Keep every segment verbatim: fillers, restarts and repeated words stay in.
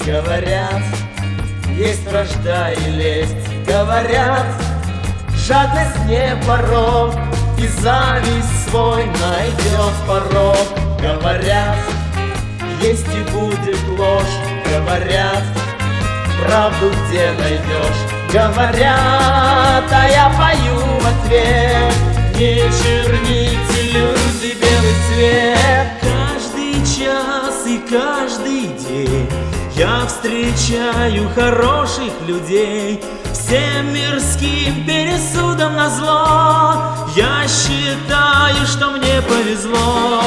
Говорят, есть вражда и лесть. Говорят, жадность не порог, и зависть свой найдет порог. Говорят, есть и будет ложь. Говорят, правду где найдешь. Говорят, а я пою в ответ: не черните, люди, белый цвет. Каждый час и каждый день я встречаю хороших людей. Всем мирским пересудом назло я считаю, что мне повезло.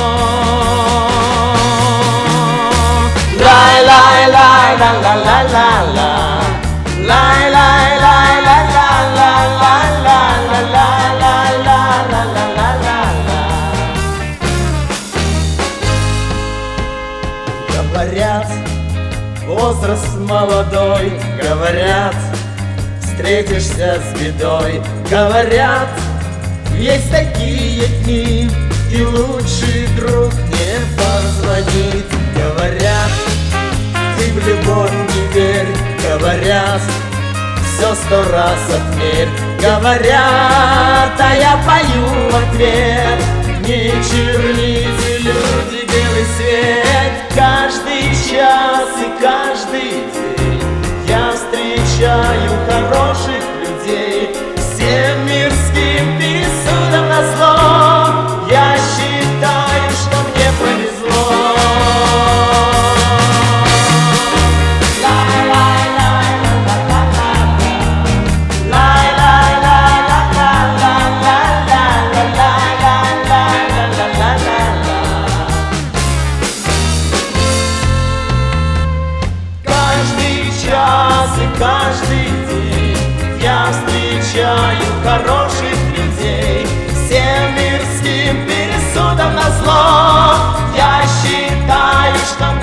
Лай-лай-лай-ла-ла-ла-ла-ла, лай-лай-лай-лай-ла-ла-ла-ла-ла-ла-ла-ла-ла-ла-ла. Говорят, возраст молодой. Говорят, встретишься с бедой. Говорят, есть такие дни, и лучший друг не позвонит. Говорят, ты в любовь не верь. Говорят, все сто раз отмерь. Говорят, а я пою в ответ: не черните, люди, белый свет. Каждый час и каждый день я встречаю хороших людей. Всем мирским пересудом назло я считаю, что мне повезло. Каждый день я встречаю хороших людей. Всем мирским пересудом назло я считаю, что